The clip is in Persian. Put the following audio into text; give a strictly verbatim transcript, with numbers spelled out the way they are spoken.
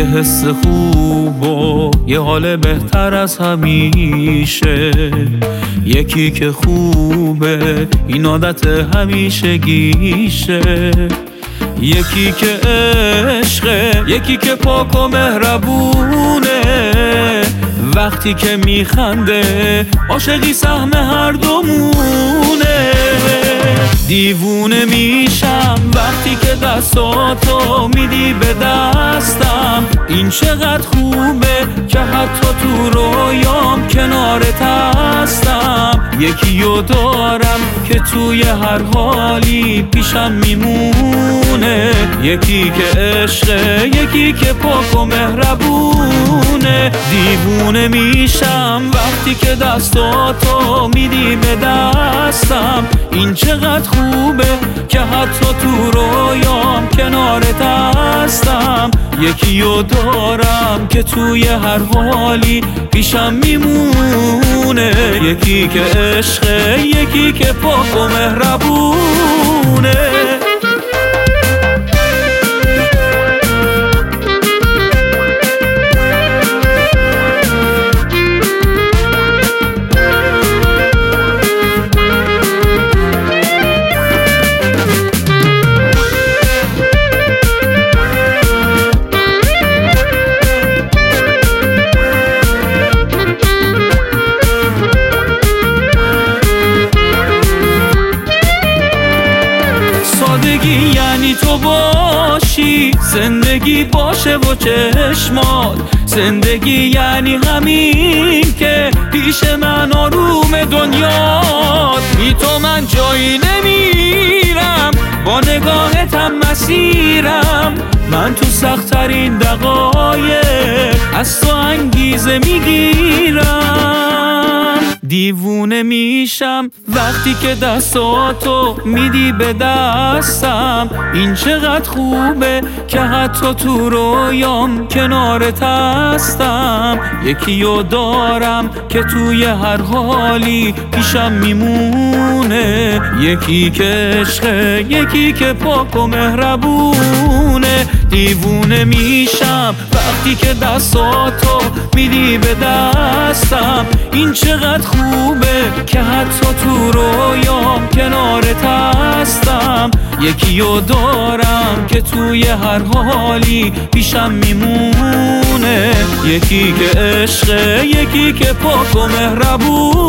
یه حس خوب و یه حال بهتر از همیشه. یکی که خوبه این عادت همیشگیشه. یکی که عشقه، یکی که پاک و مهربونه. وقتی که میخنده عاشقی سهم هر دومونه. دیوونه میشم وقتی که دستاتو میدی به دستم. این چقدر خوبه که حتی تو رویام کنارت هستم. یکیو دارم که توی هر حالی پیشم میمونه. یکی که عشقه، یکی که پاک و مهربونه. دیوونه میشم وقتی که دستاتو میدی به دستم. این چقدر خوبه که حتی تو رویام کنارت هستم. یکیو دارم که توی هر حالی پیشم میمونه. یکی که عشقه، یکی که پاک و مهربونه. زندگی یعنی تو باشی، زندگی باشه و چشمات. زندگی یعنی همین که پیش من آروم دنیات. بی تو من جایی نمیرم، با نگاهتم مسیرم. من تو سخت‌ترین دقایق از تو انگیزه میگیرم. دیوونه میشم وقتی که دستاتو میدی به دستم. این چقدر خوبه که حتی تو رویام کنارت هستم. یکیو دارم که توی هر حالی پیشم میمونه. یکی که عشقه، یکی که پاک و مهربونه. دیوونه میشم وقتی که دستاتو میدی به دستم. این چقدر خوبه که حتی تو رویام کنارت هستم. یکیو دارم که توی هر حالی پیشم میمونه. یکی که عشقه، یکی که پاک و مهربونه.